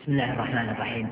بسم الله الرحمن الرحيم.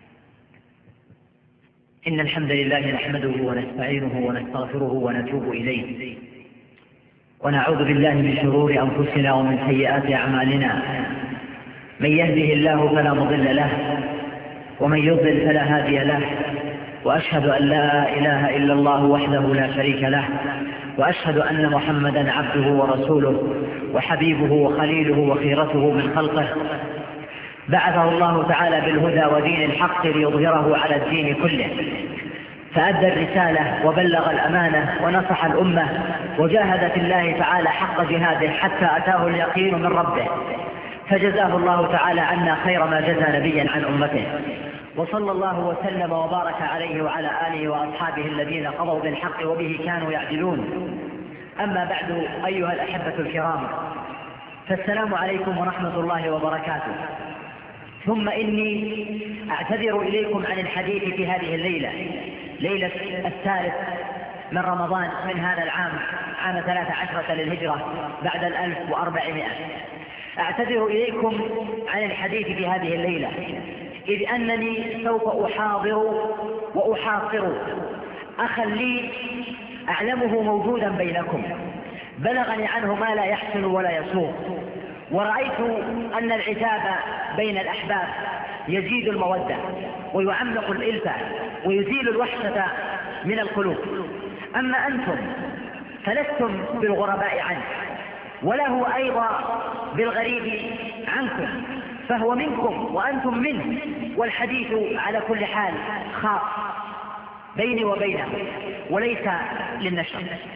إن الحمد لله نحمده ونستعينه ونستغفره ونتوب إليه، ونعوذ بالله من شرور أنفسنا ومن سيئات أعمالنا. من يهده الله فلا مضل له، ومن يضلل فلا هادي له، وأشهد أن لا إله إلا الله وحده لا شريك له، وأشهد أن محمدا عبده ورسوله وحبيبه وخليله وخيرته من خلقه، بعثه الله تعالى بالهدى ودين الحق ليظهره على الدين كله، فأدى الرسالة وبلغ الأمانة ونصح الأمة، وجاهد في الله تعالى حق جهاده حتى أتاه اليقين من ربه، فجزاه الله تعالى عنا خير ما جزى نبيا عن أمته، وصلى الله وسلم وبارك عليه وعلى آله وأصحابه الذين قضوا بالحق وبه كانوا يعدلون. أما بعد، أيها الأحبة الكرام، فالسلام عليكم ورحمة الله وبركاته. ثم إني أعتذر إليكم عن الحديث في هذه الليلة، ليلة 3 من رمضان من هذا العام، عام 13 للهجرة بعد 1400. أعتذر إليكم عن الحديث في هذه الليلة، إذ أنني سوف أحاضر وأحاصر أخا لي أعلمه موجودا بينكم، بلغني عنه ما لا يحسن ولا يسوق، ورأيت أن العتاب بين الأحباب يزيد المودة ويعمق الإلفة ويزيل الوحشة من القلوب. أما أنتم فلستم بالغرباء عنه، ولا هو أيضا بالغريب عنكم، فهو منكم وأنتم منه، والحديث على كل حال خاص بيني وبينه وليس للنشر.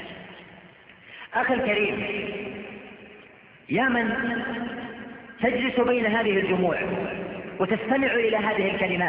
أخي الكريم، يا من تجلس بين هذه الجموع وتستمع إلى هذه الكلمات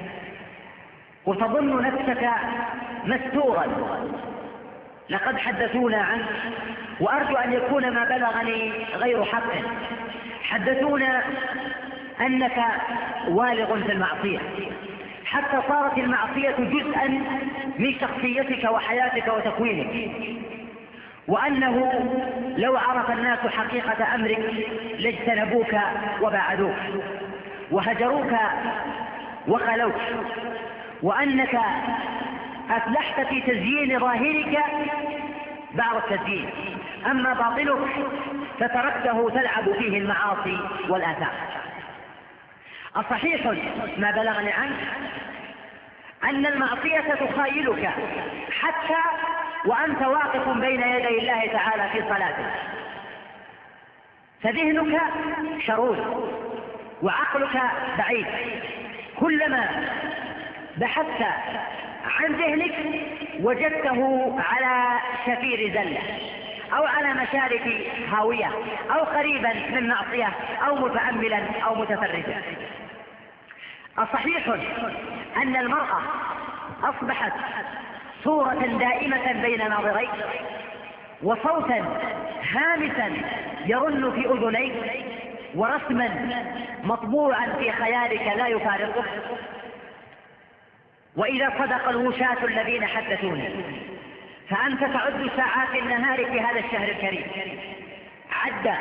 وتظن نفسك مستورا، لقد حدثونا عنك، وأرجو أن يكون ما بلغني غير حق. حدثونا أنك والغ في المعصية، حتى صارت المعصية جزءا من شخصيتك وحياتك وتكوينك، وأنه لو عرف الناس حقيقة أمرك لاجتنبوك وباعدوك وهجروك وخلوك، وأنك أفلحت في تزيين ظاهرك بعض التزيين، أما باطنك فتركته تلعب فيه المعاصي والآثام. الصحيح ما بلغني عنك أن المعصية تخايلك حتى وأنت واقف بين يدي الله تعالى في صلاتك، فذهنك شرود وعقلك بعيد، كلما بحثت عن ذهنك وجدته على شفير زلة أو على مشارف هاوية أو قريبا من معصية أو متأملا أو متفرجا. الصحيح أن المرأة أصبحت صورة دائمة بين ناظريك، وصوتا هامسا يرن في أذنيك، ورسما مطبوعا في خيالك لا يفارقك. وإذا صدق الوشاة الذين حدثوني، فأنت تعد ساعات النهار في هذا الشهر الكريم عدا،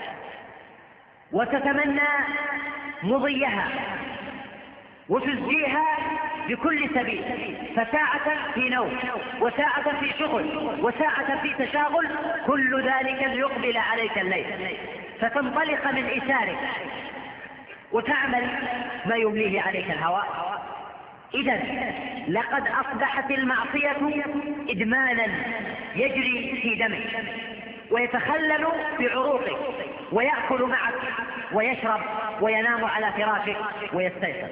وتتمنى مضيها وتزجيها بكل سبيل، فساعة في نوم، وساعة في شغل، وساعة في تشاغل، كل ذلك ليقبل عليك الليل، فتنطلق من إثارك وتعمل ما يمليه عليك الهوى. إذن لقد أصبحت المعصية إدمانا يجري في دمك ويتخلل في عروقك، ويأكل معك ويشرب وينام على فراشك ويستيقظ.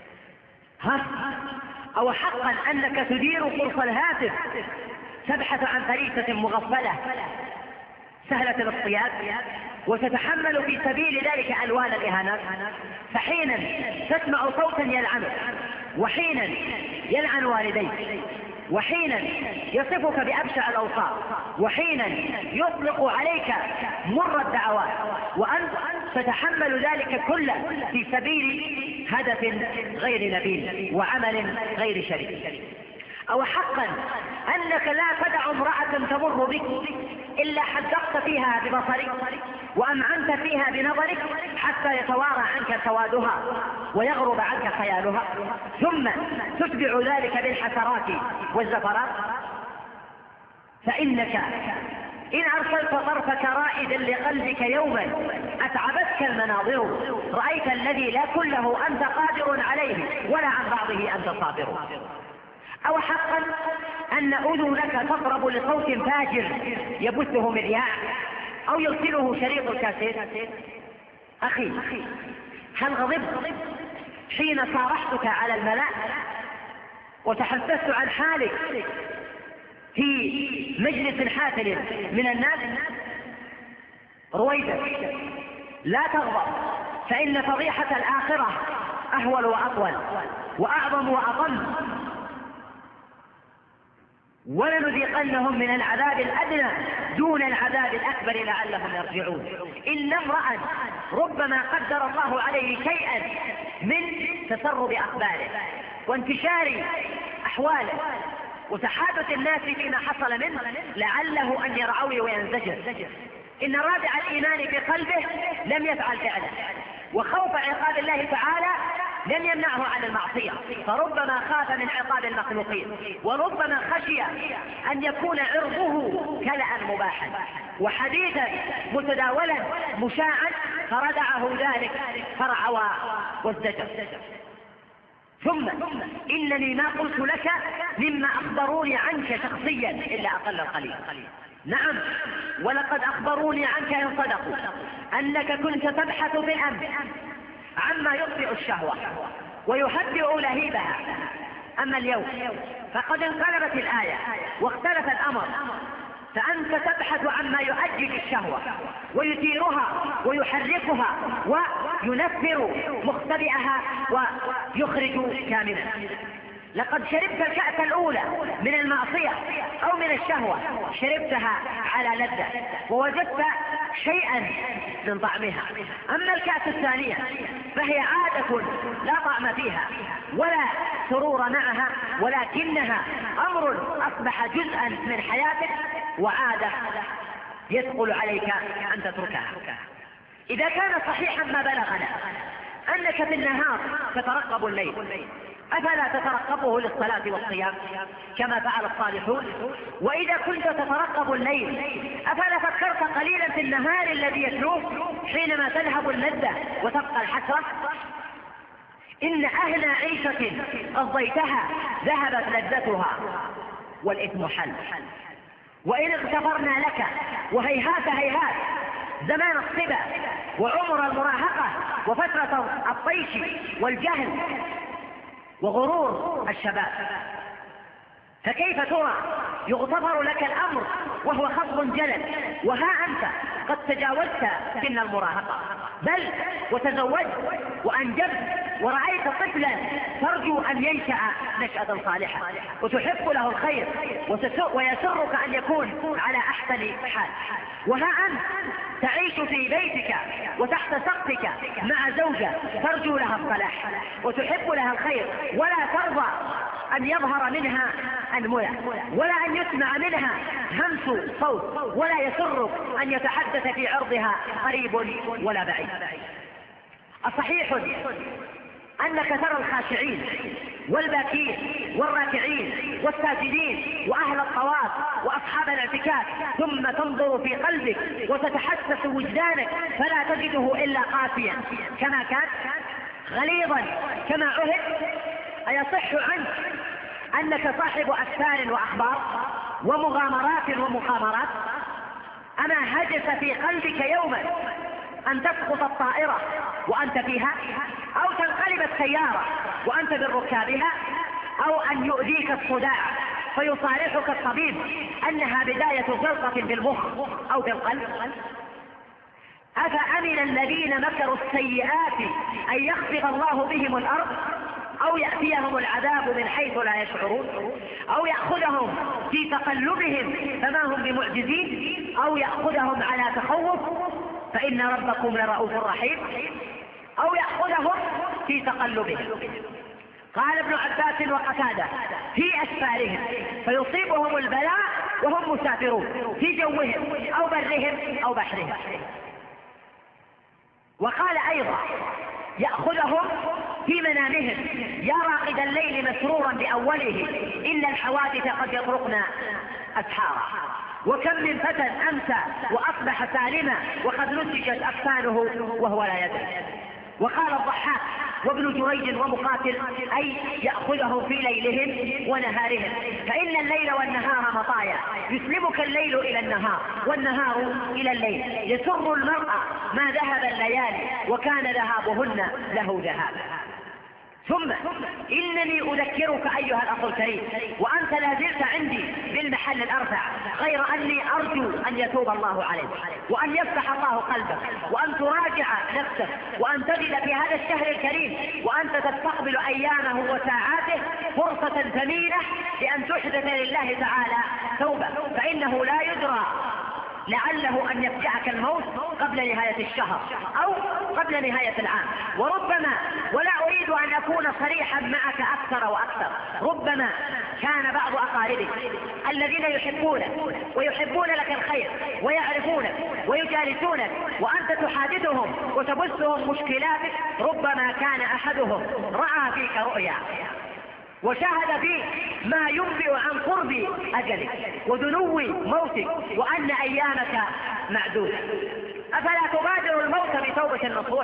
أو حقا أنك تدير قرص الهاتف تبحث عن فريسة مغفلة سهلة الاصطياد، وتتحمل في سبيل ذلك ألوان الإهانات، فحينا تسمع صوتا يلعنك، وحينا يلعن والديك، وحينا يصفك بأبشع الأوصاف، وحينا يطلق عليك مر الدعوات، وأنت تتحمل ذلك كله في سبيل هدف غير نبيل وعمل غير شريف. أو حقا أنك لا تدع امرأة تمر بك إلا حدقت فيها ببصرك وأمعنت فيها بنظرك حتى يتوارى عنك سوادها ويغرب عنك خيالها، ثم تتبع ذلك بالحسرات والزفرات. فإنك إن أرسلت طرفك رائدا لقلبك يوما أتعبتك المناظر، رأيت الذي لا كله أنت قادر عليه ولا عن بعضه أنت صابر. أو حقا أن أذنك تضرب لصوت فاجر يبثه مذياع أو يرسله شريط الكاسيت؟ أخي، هل غضبت حين صارحتك على الملأ وتحدثت عن حالك في مجلس حافل من الناس؟ رويدك لا تغضب، فإن فضيحة الآخرة أهول وأطول وأعظم وأضل، ولنذيقنهم من العذاب الأدنى دون العذاب الأكبر لعلهم يرجعون. إن امرأ ربما قدر الله عليه شيئا من تسرب أخباره وانتشار أحواله وتحادث الناس فيما حصل منه لعله أن يرعوي وينزجر، إن رادع الإيمان في قلبه لم يفعل فعله، وخوف عقاب الله تعالى لم يمنعه عن المعصية، فربما خاف من عقاب المخلوقين، وربما خشي أن يكون عرضه كلأ مباحا وحديثا متداولا مشاعا فردعه ذلك فرعوى وازدجر. ثم إنني ما قلت لك مما أخبروني عنك شخصيا إلا أقل القليل. نعم، ولقد أخبروني عنك إن صدقوا أنك كنت تبحث في الأمر عما يطفئ الشهوة ويهدئ لهيبها. أما اليوم فقد انقلبت الآية واختلف الأمر، فأنت تبحث عما يؤجج الشهوة ويثيرها ويحركها وينفر مختبئها ويخرج كاملا. لقد شربت الكأس الأولى من المعصية أو من الشهوة، شربتها على لذة ووجدت شيئا من طعمها. أما الكأس الثانية فهي عادة لا طعم فيها ولا سرور معها، ولكنها أمر أصبح جزءا من حياتك وعادة يثقل عليك أن تتركها. إذا كان صحيحا ما بلغنا أنك في النهار تترقب الليل، أفلا تترقبه للصلاة والصيام كما فعل الصالحون؟ وإذا كنت تترقب الليل أفلا فكرت قليلا في النهار الذي يتلوه حينما تذهب اللذة وتبقى الحسرة؟ إن أهنى عيشة قضيتها ذهبت لذتها والإثم حل. وإن اغتفرنا لك وهيهات هيهات زمان الصبا وعمر المراهقة وفترة الطيش والجهل وغرور الشباب، فكيف ترى يغتفر لك الأمر وهو خصب جلل وها أنت قد تجاوزت سن المراهقة، بل وتزوجت وأنجبت ورأيت طفلا ترجو أن ينشأ نشأة صالحة وتحب له الخير ويسرك أن يكون على أحسن حال، وها أنت تعيش في بيتك وتحت سقفك مع زوجة ترجو لها الصلاح وتحب لها الخير ولا ترضى أن يظهر منها أنملة ولا أن يسمع منها همس صوت، ولا يسرك أن يتحدث في عرضها قريب ولا بعيد. الصحيح أنك ترى الخاشعين والباكين والراكعين والساجدين وأهل الطواف وأصحاب الاعتكاف، ثم تنظر في قلبك وتتحسس وجدانك فلا تجده إلا قاسيا كما كان غليظا كما عهد. أيصح عنك أنك صاحب أسفار وأخبار ومغامرات ومقامرات؟ أما هجس في قلبك يوما أن تسقط الطائرة وأنت فيها، أو تنقلب السيارة وأنت بالركابها، أو أن يؤذيك الصداع فيصارحك الطبيب أنها بداية جلطة في المخ أو في القلب؟ أفأمن الذين مكروا السيئات أن يخسف الله بهم الأرض أو يأتيهم العذاب من حيث لا يشعرون، أو يأخذهم في تقلبهم فما هم بمعجزين، أو يأخذهم على تخوف فإن ربكم لرؤوف رحيم، أو يأخذهم في تقلبهم. قال ابن عباس وقتادة في أسفارهم فيصيبهم البلاء وهم مسافرون في جوهم أو برهم أو بحرهم. وقال أيضا يأخذهم في منامهم، يا راقد الليل مسرورا بأوله إلا الحوادث قد يطرقنا أسحارا. وكم من فتى أمسى وأصبح سالما وقد نسجت أكفانه وهو لا يدري. وقال الضحاك وابن جريج ومقاتل أي يأخذهم في ليلهم ونهارهم، فإن الليل والنهار مطايا، يسلمك الليل إلى النهار والنهار إلى الليل، يسر المرء ما ذهب الليالي وكان ذهابهن له ذهابا. ثم إنني أذكرك أيها الأخ الكريم وأنت لا زلت عندي بالمحل الأرفع، غير أني أرجو أن يتوب الله عليك وأن يفتح الله قلبك وأن تراجع نفسك وأن تجد في هذا الشهر الكريم وأنت تستقبل أيامه وساعاته فرصة ثمينة لأن تحدث لله تعالى توبة، فإنه لا يدرى لعله أن يفجعك الموت قبل نهاية الشهر أو قبل نهاية العام. وربما، ولا أريد أن أكون صريحا معك أكثر وأكثر، ربما كان بعض أقاربك الذين يحبونك ويحبون لك الخير ويعرفونك ويجالسونك وأنت تحادثهم وتبثهم مشكلاتك، ربما كان أحدهم رأى فيك رؤيا وشاهد فيه ما ينبئ عن قرب أجلك ودنو موتك وأن أيامك معدودة. أفلا تبادر الموت بتوبة نصوح؟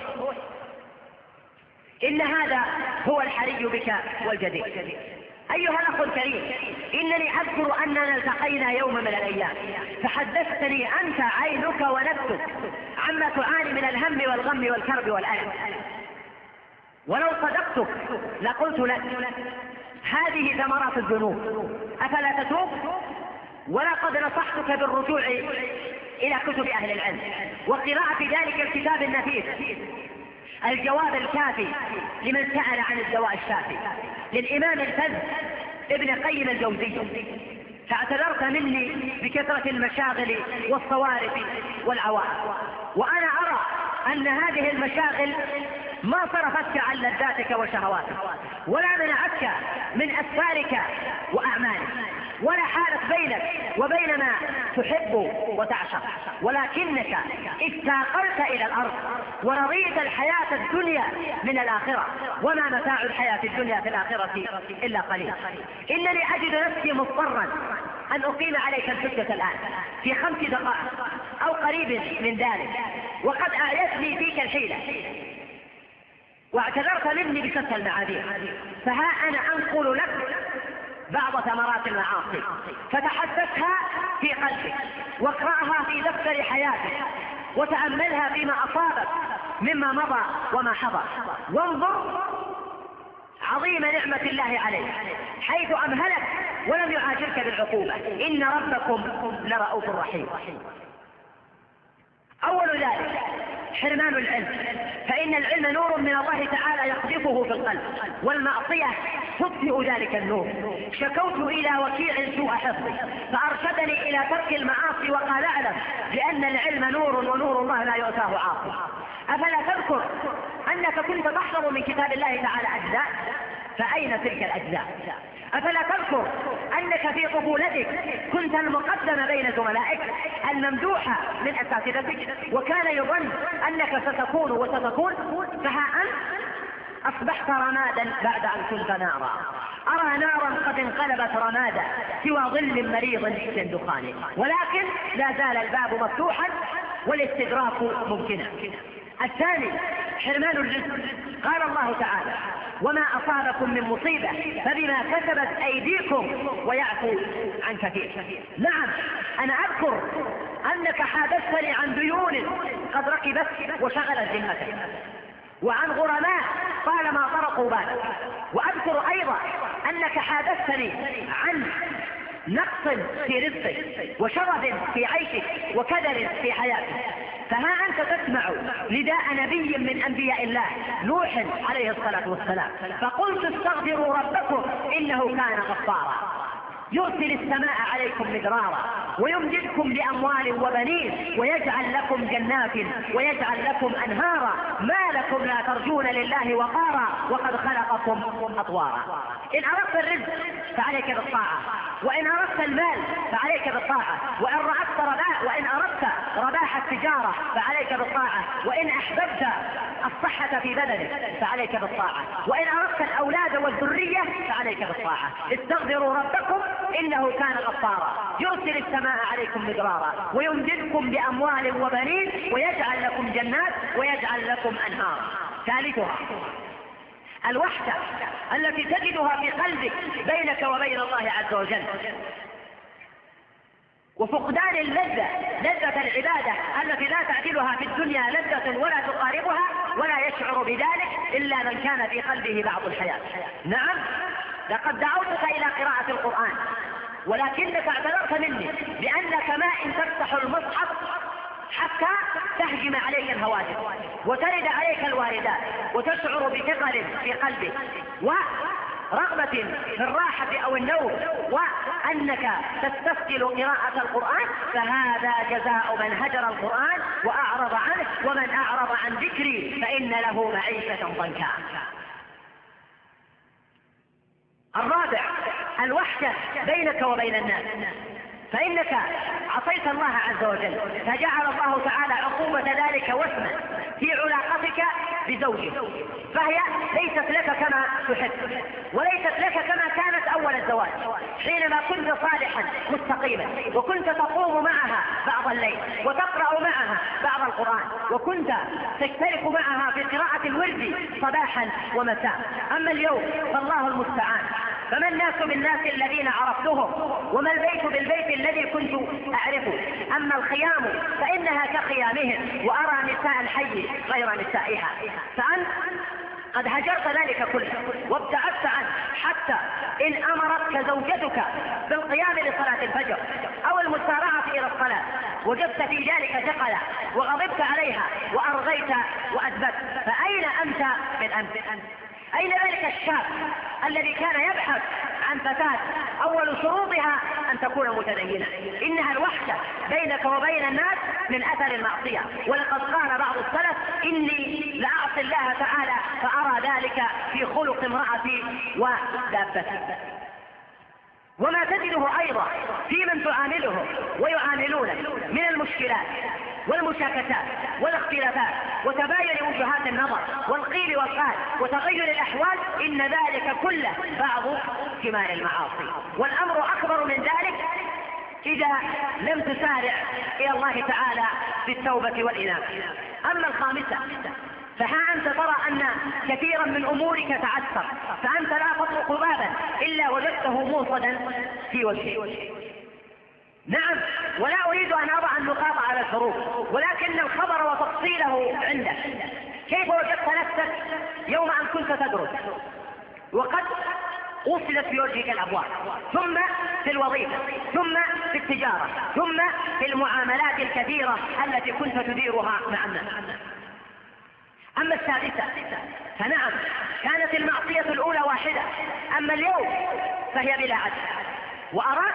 إن هذا هو الحري بك والجدير. أيها الأخ الكريم، إنني أذكر أننا التقينا يوم من الأيام فحدثتني أنت عينك ونفسك عما تعاني من الهم والغم والكرب والألم، ولو صدقتك لقلت لك هذه ثمرات الذنوب أفلا تتوب؟ ولقد نصحتك بالرجوع إلى كتب أهل العلم وقراءة ذلك الكتاب النفيس الجواب الكافي لمن سأل عن الدواء الشافي للإمام الفذ ابن قيم الجوزي، فاعتذرت مني بكثرة المشاغل والصوارف والعوائق، وأنا أرى أن هذه المشاغل ما صرفتك عن لذاتك وشهواتك ولا منعتك من أسفارك وأعمالك ولا حالت بينك وبين ما تحب وتعشق، ولكنك استاقلت إلى الأرض ورضيت الحياة الدنيا من الآخرة، وما متاع الحياة الدنيا في الآخرة إلا قليل. إنني أجد نفسي مضطرا أن أقيم عليك الحجة الآن في 5 دقائق أو قريب من ذلك، وقد أعيتني فيك الحيلة واعتذرت مني بشتى المعاذير، فها أنا أنقل لك بعض ثمرات المعاصي فتحدثها في قلبك واقرأها في دفتر حياتك وتأملها فيما أصابك مما مضى وما حضر، وانظر عظيم نعمة الله عليك حيث أمهلك ولم يعاجلك بالعقوبة، إن ربكم لرؤوف رحيم. أول ذلك حرمان العلم، فإن العلم نور من الله تعالى يقذفه في القلب، والمعصية تطفئ ذلك النور. شكوت إلى وكيع سوء حفظي فأرشدني إلى ترك المعاصي وقال أعلم لأن العلم نور ونور الله لا يؤتاه عاصي. أفلا تذكر أنك كنت تحفظ من كتاب الله تعالى أجزاء؟ فأين تلك الأجزاء؟ أفلا تذكر أنك في طفولتك كنت المقدم بين زملائك الممدوحة من أساتذتك وكان يظن أنك ستكون وستكون، فها أنت أصبحت رمادا بعد أن كنت نارا. أرى نارا قد انقلبت رمادا سوى ظل مريض من دخانه، ولكن لا زال الباب مفتوحا والاستدراك ممكنا. الثاني حرمان الرزق، قال الله تعالى وما أصابكم من مصيبة فبما كسبت أيديكم ويعفو عن كثير. نعم أنا أذكر أنك حادثتني عن ديون قد ركبت وشغلت ذمتك، وعن غرماء طالما طرقوا بالك، وأذكر أيضا أنك حادثتني عن نقص في رزقك وشرف في عيشك وكدر في حياتك. فها أنت تسمع نداء نبي من أنبياء الله نوح عليه الصلاة والسلام، فقلت استغفروا ربكم إنه كان غفارا. يرسل السماء عليكم مدرارا ويمددكم بأموال وبنين ويجعل لكم جنات ويجعل لكم أنهارا ما لكم لا ترجون لله وقارا وقد خلقكم أطوارا. إن أردت الرزق فعليك بالطاعة، وإن أردت المال فعليك بالطاعة، وإن أردت رباح التجارة فعليك بالطاعة، وإن أحببت الصحة في بدنك فعليك بالطاعة، وإن أردت الأولاد والذرية فعليك بالطاعة. استغفروا ربكم إنه كان غفارا يرسل السماء عليكم مدرارا ويمددكم بأموال وبنين ويجعل لكم جنات ويجعل لكم أنهار. ثالثها الوحدة التي تجدها في قلبك بينك وبين الله عز وجل، وفقدان اللذة، لذة العبادة التي لا تعدلها في الدنيا لذة ولا تقاربها، ولا يشعر بذلك إلا من كان في قلبه بعض الحياة. نعم، لقد دعوتك إلى قراءة القرآن ولكنك اعتذرت مني لأنك ما إن تفتح المصحف حتى تهجم عليك الهواتف وترد عليك الواردات وتشعر بثقل في قلبك ورغبة في الراحة أو النوم وأنك تستثقل قراءة القرآن، فهذا جزاء من هجر القرآن وأعرض عنه، ومن أعرض عن ذكري فإن له معيشة ضنكا. الرابع الوحدة بينك وبين الناس، فإنك عصيت الله عز وجل فجعل الله تعالى عقوبة ذلك وسما في علاقتك بزوجك، فهي ليست لك كما تحب وليست لك كما كانت أول الزواج حينما كنت صالحا مستقيما وكنت تقوم معها بعض الليل وتقرأ معها بعض القرآن وكنت تشترك معها في قراءة الورد صباحا ومساء. أما اليوم فالله المستعان، فما الناس بالناس الذين عرفتهم وما البيت بالبيت الذي كنت أعرفه. أما الخيام فإنها كخيامهم وأرى نساء الحي غير نسائها، فأنت قد هجرت ذلك كله وابتعدت عنه، حتى إن أمرتك زوجتك بالقيام لصلاة الفجر أو المسارعة إلى الصلاة وجدت في ذلك ثقلا وغضبت عليها وأرغيت وأثبت، فأين أنت من أنت؟ أين ذلك الشاب الذي كان يبحث عن فتاة أول شروطها أن تكون متدينة؟ إنها الوحدة بينك وبين الناس من أثر المعصية، ولقد قال بعض السلف إني لأعصي الله تعالى فأرى ذلك في خلق امرأتي ودابتي. وما تجده أيضا في من تعامله ويعاملونه من المشكلات والمشاكسات والاختلافات وتباين وجهات النظر والقيل والقال وتغير الأحوال، إن ذلك كله بعض ثمار المعاصي، والأمر أكبر من ذلك إذا لم تسارع إلى الله تعالى بالتوبة والإنابة. أما الخامسة فها أنت ترى أن كثيرا من أمورك تعثر، فأنت لا تطرق بابا إلا وجدته موصدا في وجهه. نعم، ولا أريد أن أضع النقاط على الحروف، ولكن الخبر وتفصيله عندك. كيف وجدت نفسك يوم أن كنت تدرس وقد وصلت في وجهك الأبواب، ثم في الوظيفة، ثم في التجارة، ثم في المعاملات الكثيرة التي كنت تديرها مع الناس. أما السادسة فنعم كانت المعصية الأولى واحدة، أما اليوم فهي بلا عدد، وأراك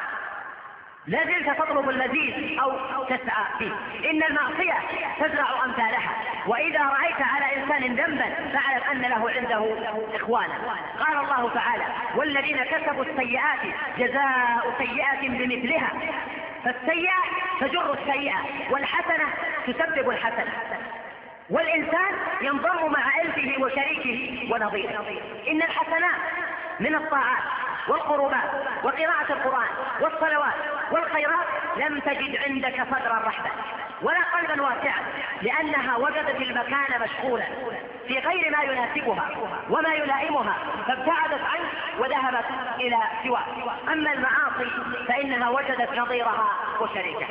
لازلت تطلب المزيد أو تسعى فيه. إن المعصية تزرع أمثالها، وإذا رأيت على إنسان ذنبا فاعلم أن له عنده إخوانا. قال الله تعالى: والذين كسبوا السيئات جزاء سيئة بمثلها، فالسيئة تجر السيئة والحسنة تسبب الحسنة، والإنسان ينضم مع ألفه وشريكه ونظيره. إن الحسنات من الطاعات والقربات وقراءة القرآن والصلوات والخيرات لم تجد عندك صدرا رحبا ولا قلبا واسعا، لأنها وجدت المكان مشغولا في غير ما يناسبها وما يلائمها، فابتعدت عنه وذهبت إلى سواه. أما المعاصي فإنها وجدت نظيرها وشريكها.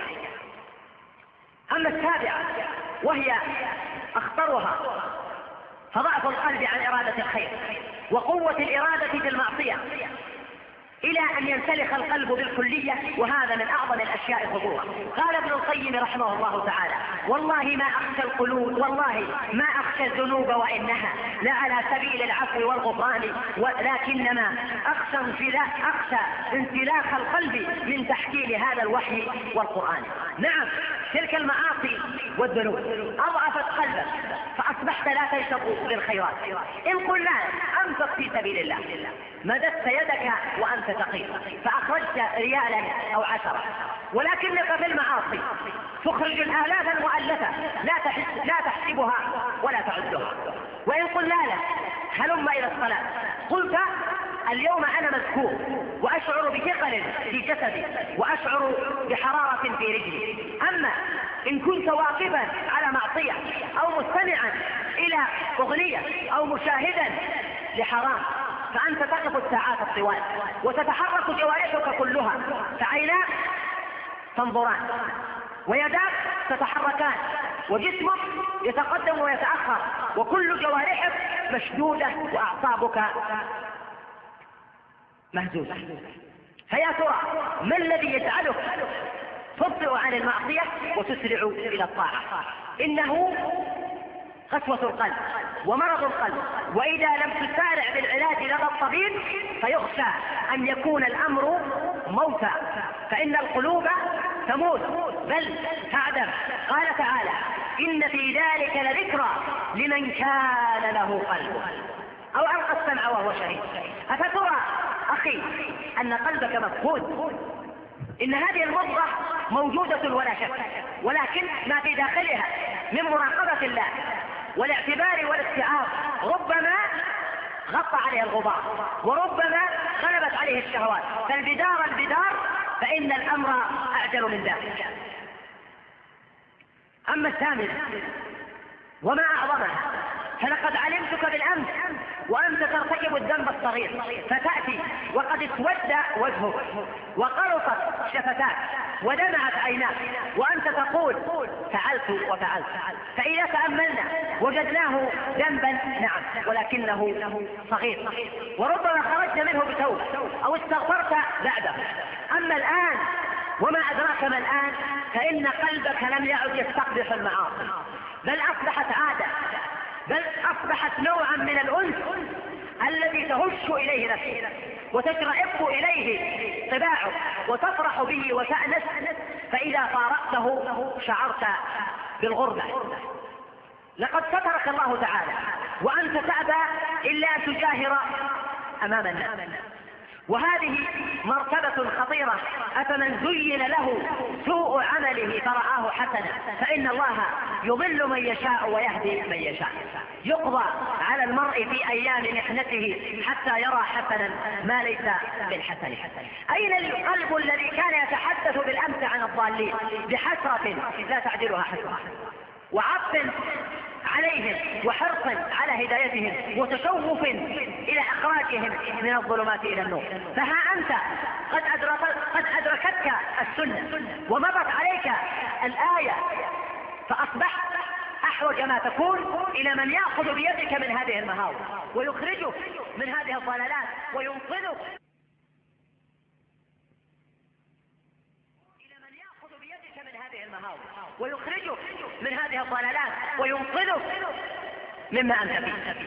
أما السابعة وهي أخطرها فضعف القلب عن إرادة الخير وقوة الإرادة في المعصية إلى أن ينسلخ القلب بالكلية، وهذا من أعظم الأشياء خطورة. قال ابن القيم رحمه الله تعالى: والله ما أخشى الذنوب وإنها لعلى سبيل العفو والغفران، ولكنما أخشى انسلاخ القلب من تحكيم هذا الوحي والقرآن. نعم، تلك المعاصي والذنوب أضعفت قلبك فأصبحت لا تنشط للخيرات. إن قلنا أنفق في سبيل الله، مددت يدك وأنت تقي فأخرجت ريالا أو 10، ولكنك في المعاصي تخرج الآلاف المؤلفة لا تحسبها ولا تعدها. وإن قلنا لك هلم إلى الصلاة قلت اليوم أنا مذكور وأشعر بثقل في جسدي وأشعر بحرارة في رجلي. أما إن كنت واقفا على معصية أو مستمعا إلى أغنية أو مشاهدا لحرام فأنت تقف الساعات الطوال وتتحرك جوارحك كلها، فعيناك تنظران ويداك تتحركان وجسمك يتقدم ويتأخر وكل جوارحك مشدودة وأعصابك مهزوزة. فيا ترى ما الذي يجعلك تبطئ عن المعصية وتسرع إلى الطاعة؟ إنه قسوة القلب ومرض القلب، وإذا لم تسارع بالعلاج لدى الطبيب فيخشى أن يكون الأمر موتا، فإن القلوب تموت بل تعدم. قال تعالى: إن في ذلك لذكرى لمن كان له قلب أو ألقى السمع وهو شهيد. أفترى أخي أن قلبك مفقود؟ إن هذه المضغة موجودة ولا شك، ولكن ما في داخلها من مراقبة الله والاعتبار والاستيعاب ربما غطى عليه الغبار وربما غلبت عليه الشهوات، فالبدار فإن الأمر أعجل من ذلك. أما الثامن وما أعظمها فلقد علمتك بالأمس وأنت ترتكب الذنب الصغير فتأتي وقد اسود وجهك وقرصت شفتاك ودمعت عيناك وأنت تقول فعلت وفعلت، فإذا تأملنا وجدناه ذنبا نعم ولكنه صغير وربما خرجت منه بتوب أو استغفرت بعده. أما الآن وما أدراك ما الآن فإن قلبك لم يعد يستقبح المعاصي، بل أصبحت عادة، بل أصبحت نوعا من الأنس الذي تهش إليه نفسك وتشرئب إليه طباعك وتفرح به وتأنس، فإذا فارقته شعرت بالغربة. لقد سترك الله تعالى وأنت تأبى إلا أن تجاهر أمام الناس، وهذه مرتبة خطيرة. أفمن زين له سوء عمله فرآه حسنا فإن الله يضل من يشاء ويهدي من يشاء. يقضى على المرء في أيام محنته حتى يرى حسنا ما ليس بالحسن. أين القلب الذي كان يتحدث بالأمس عن الضالين بحسرة لا تعدلها حسرة وعطف عليهم وحرص على هدايتهم وتشوف إلى إخراجهم من الظلمات إلى النور؟ فها أنت قد أدركتك السنة ومضت عليك الآية فأصبحت أحوج ما تكون إلى من يأخذ بيدك من هذه المهاور ويخرجك من هذه الضلالات وينقذك ويخرجك من هذه الضلالات وينقذك مما أنت فيه.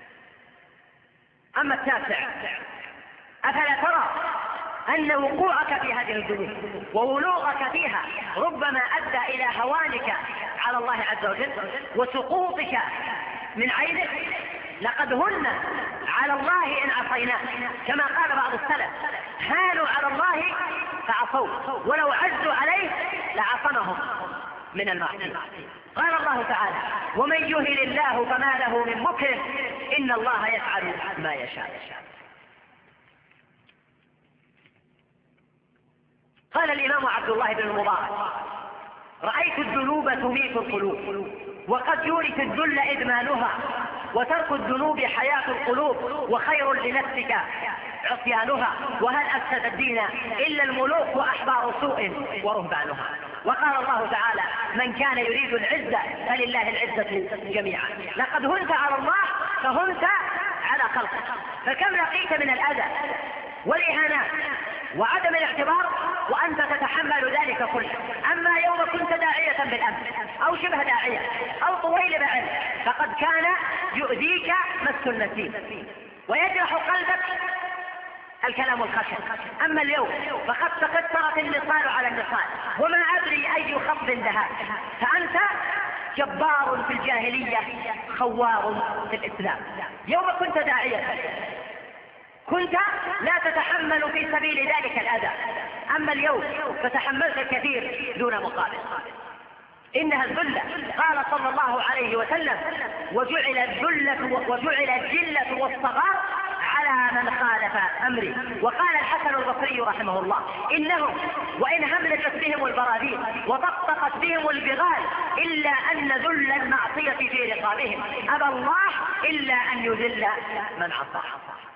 أما التاسع، أفلا ترى أن وقوعك في هذه الذنوب وولوغك فيها ربما أدى إلى هوانك على الله عز وجل وسقوطك من عينك؟ لقد هن على الله إن عصيناه، كما قال بعض السلف: هانوا على الله فعصوا ولو عزوا عليه لعصمهم من المعصية. قال الله تعالى: ومن يهن الله فما له من مكرم إن الله يفعل ما يشاء. قال الإمام عبد الله بن المبارك: رأيت الذنوب تميت القلوب وقد يورث الذل إدمانها وترك الذنوب حياة القلوب وخير لنفسك عصيانها وهل أفسد الدين إلا الملوك وأحبار سوء ورهبانها. وقال الله تعالى: من كان يريد العزة فلله العزة جميعا. لقد هنت على الله فهنت على خلقك، فكم لقيت من الأذى والإهانات وعدم الاعتبار، وأنت تتحمل ذلك كله. أما يوم كنت داعية بالأمس أو شبه داعية أو طويل بعلم فقد كان يؤذيك مس النسيم ويجرح قلبك الكلام الخشن. أما اليوم فقد تكثرت النصال على النصال وما أدري أي خفض ذهب، فأنت جبار في الجاهلية خوار في الإسلام. يوم كنت داعية كنت لا تتحمل في سبيل ذلك الأذى، أما اليوم فتحملت الكثير دون مقابل. إنها الذلة، قال صلى الله عليه وسلم: وجعل الذلة والصغار على من خالف أمري. وقال الحسن البصري رحمه الله: إنهم وإن هملجت بهم البراذيل وطقطقت بهم البغال إلا أن ذل المعصية في رقابهم أبى الله إلا أن يذل من عصاه.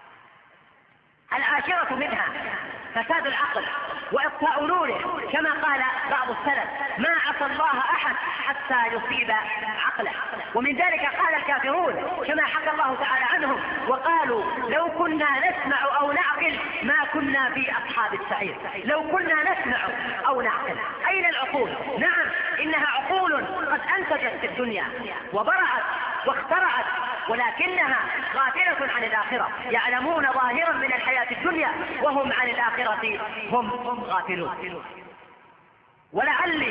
العاشرة منها فساد العقل وإطفاء نوره، كما قال بعض السلف: ما عصى الله أحد حتى يصيب عقله. ومن ذلك قال الكافرون كما حكى الله تعالى عنهم: وقالوا لو كنا نسمع أو نعقل ما كنا في أصحاب السعير. لو كنا نسمع أو نعقل، أين العقول؟ نعم، إنها عقول قد أنتجت في الدنيا وبرعت واخترعت، ولكنها غافلة عن الآخرة، يعلمون ظاهرا من الحياة الدنيا وهم عن الآخرة هم غافلون. ولعلي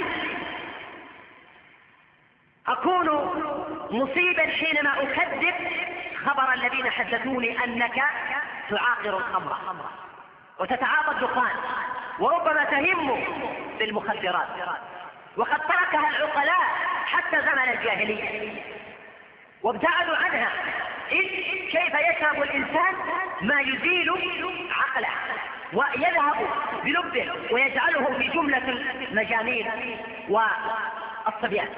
أكون مصيبا حينما أكذب خبر الذين حدثوني أنك تعاقر الخمر وتتعاطى الدخان وربما تهم بالمخدرات، وقد تركها العقلاء حتى زمن الجاهلية وابتعدوا عنها. كيف يشرب الإنسان ما يزيل عقله ويذهب بلبه ويجعله في جملة المجانين والصبيان.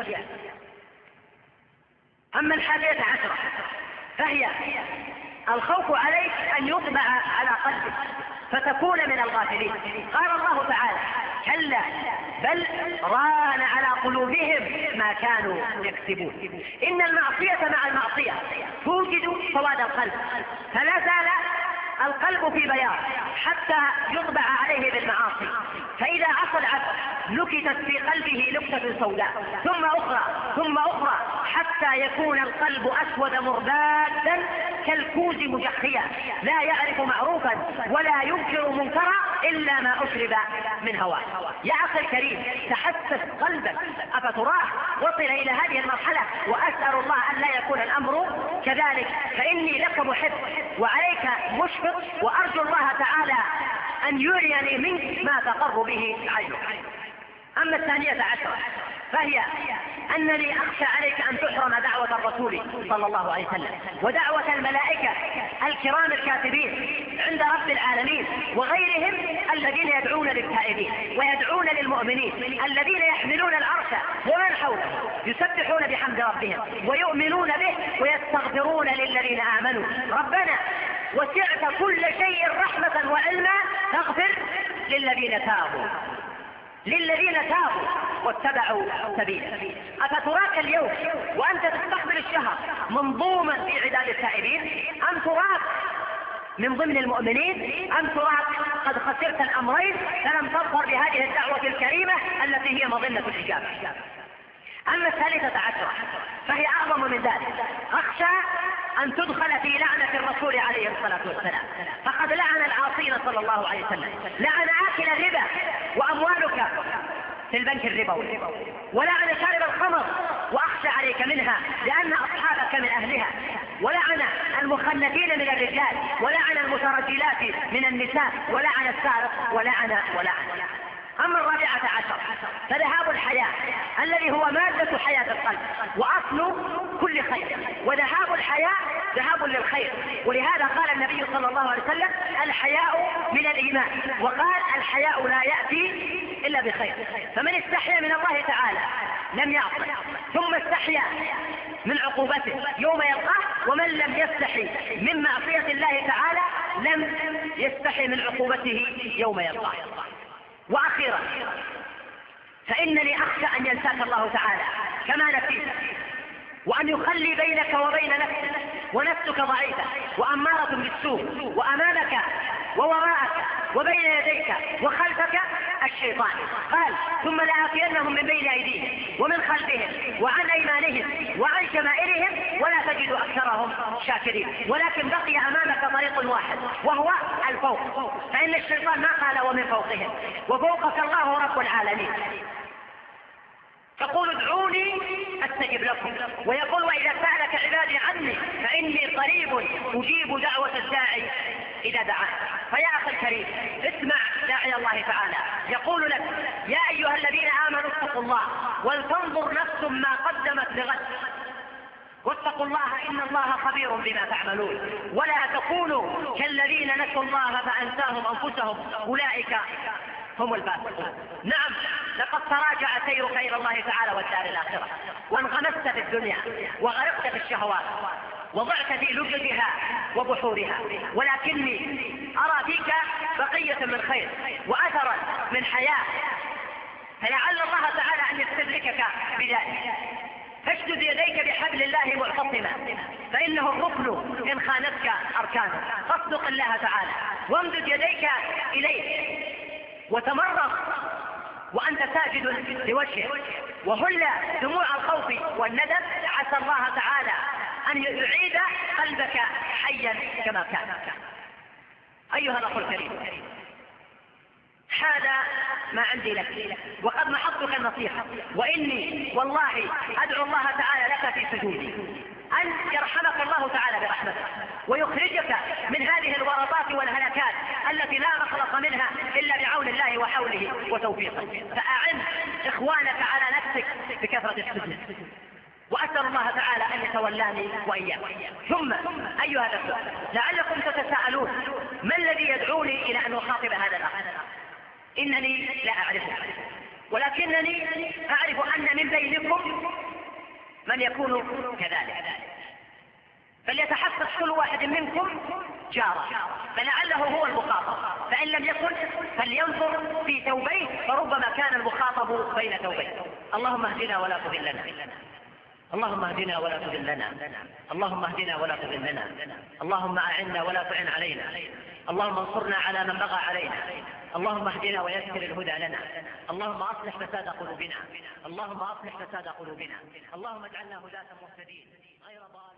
أما 11 فهي الخوف عليك أن يطبع على قلبك فتكون من الغافلين. قال الله تعالى: كلا بل ران على قلوبهم ما كانوا يكسبون. إن المعصية مع المعصية توجد سواد القلب، فلا زال القلب في بياض حتى يطبع عليه بالمعاصي، فإذا عصى العبد نكتت في قلبه نكتة سوداء ثم أخرى حتى يكون القلب أسود مربادا كالكوز مجخيا لا يعرف معروفا ولا ينكر منكرا إلا ما أشرب من هواه. يا أخي الكريم، تحسس قلبك أفتراه وصل إلى هذه المرحلة، وأسأل الله أن لا يكون الأمر كذلك، فإني لك محب وعليك مشفق، وأرجو الله تعالى أن يريني منك ما تقر به عينك. أما 12 فهي أنني أخشى عليك أن تحرم دعوة الرسول صلى الله عليه وسلم ودعوة الملائكة الكرام الكاتبين عند رب العالمين وغيرهم الذين يدعون للتائبين ويدعون للمؤمنين الذين يحملون العرش ومن حوله يسبحون بحمد ربهم ويؤمنون به ويستغفرون للذين آمنوا: ربنا وسعت كل شيء رحمة وعلما فاغفر للذين تابوا واتبعوا سبيلا. أفتراك اليوم وأنت تستقبل الشهر منظوما في عداد التائبين، أم تراك من ضمن المؤمنين، أم تراك قد خسرت الأمرين فلم تظهر بهذه الدعوة الكريمة التي هي مظنة الإجابة؟ أما 13 فهي أعظم من ذلك. أخشى أن تدخل في لعنة الرسول عليه الصلاة والسلام، فقد لعن العاصين صلى الله عليه وسلم، لعن آكل الربا وأموالك في البنك الربوي، ولعن شارب الخمر وأخشى عليك منها لأن أصحابك من أهلها، ولعن المخنثين من الرجال، ولعن المترجلات من النساء، ولعن السارق، ولعن. أما 14 فذهاب الحياة الذي هو مادة حياة القلب وأصل كل خير، وذهاب الحياة ذهاب للخير، ولهذا قال النبي صلى الله عليه وسلم: الحياء من الإيمان، وقال: الحياء لا يأتي إلا بخير. فمن استحيا من الله تعالى لم يعصه، ثم استحيا من عقوبته يوم يلقاه، ومن لم يستحي من معصية الله تعالى لم يستحي من عقوبته يوم يلقاه. وأخيرا فإنني أخشى أن ينساك الله تعالى كما نسيت، وأن يخلي بينك وبين نفسك ونفسك ضعيفة وأمارة بالسوء، وأمامك ووراءك وبين يديك وخلفك الشيطان. قال ثم لآتينهم من بين أيديهم ومن خلفهم وعن أيمانهم وعن شمائلهم ولا تجد أكثرهم شاكرين. ولكن بقي أمامك طريق واحد وهو الفوق، فإن الشيطان ما قال ومن فوقهم، وفوقك الله رب العالمين. تقول ادعوني استجب لكم، ويقول واذا سالك عبادي عني فاني قريب اجيب دعوه الداعي اذا دعان. فيا اخي الكريم اسمع داعي الله تعالى يقول لك يا ايها الذين امنوا اتقوا الله ولتنظر نفس ما قدمت لغد واتقوا الله ان الله خبير بما تعملون ولا تكونوا كالذين نسوا الله فانساهم انفسهم اولئك هم الفاسقون. نعم لقد تراجع سيرك الى الله تعالى والدار الاخره، وانغمست في الدنيا وغرقت في الشهوات وضعت في لججها وبحورها، ولكني ارى فيك بقيه من خير واثرا من حياه، فلعل الله تعالى ان يستدركك بذلك. فاشدد يديك بحبل الله معتصما فانه الركن ان خانتك اركانه، فاصدق الله تعالى وامدد يديك اليه وتمرغ وأنت ساجد لوجهه، وهل دموع الخوف والندم، عسى الله تعالى أن يعيد قلبك حيا كما كان. أيها الأخ الكريم هذا ما عندي لك، وقد محضتك النصيحة، وإني والله أدعو الله تعالى لك في سجودي أن يرحمك الله تعالى برحمته ويخرجك من هذه الورطات والهلكات التي لا مخلص منها إلا بعون الله وحوله وتوفيقه. فأعن إخوانك على نفسك بكثرة السجود، وأسأل الله تعالى أن يتولاني وإياك. ثم أيها الأخوة لعلكم تتساءلون ما الذي يدعوني إلى أن أخاطب هذا الأخ؟ إنني لا أعرفه، ولكنني أعرف أن من بينكم من يكون كذلك، فليتحسس كل واحد منكم جاره، فلعله هو المخاطب، فإن لم يكن فلينظر في ثوبيه فربما كان المخاطب بين ثوبيه. اللهم اهدنا ولا تضلنا، اللهم اهدنا ولا تضلنا، اللهم اهدنا ولا تضلنا، اللهم أعنا ولا تعن علينا، اللهم انصرنا على من بغى علينا، اللهم اهدنا ويسر الهدى لنا، اللهم اصلح فساد قلوبنا، اللهم اصلح فساد قلوبنا، اللهم اجعلنا هداة مهتدين غير ضالين.